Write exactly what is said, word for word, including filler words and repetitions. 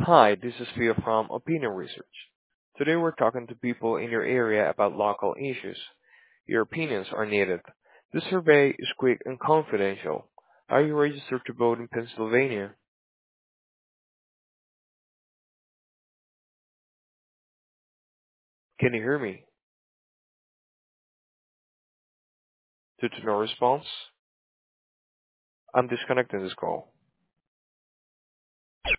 Hi, this is Via from Opinion Research. Today we're talking to people in your area about local issues. Your opinions are needed. The survey is quick and confidential. Are you registered to vote in Pennsylvania? Can you hear me? Due to no response, I'm disconnecting this call.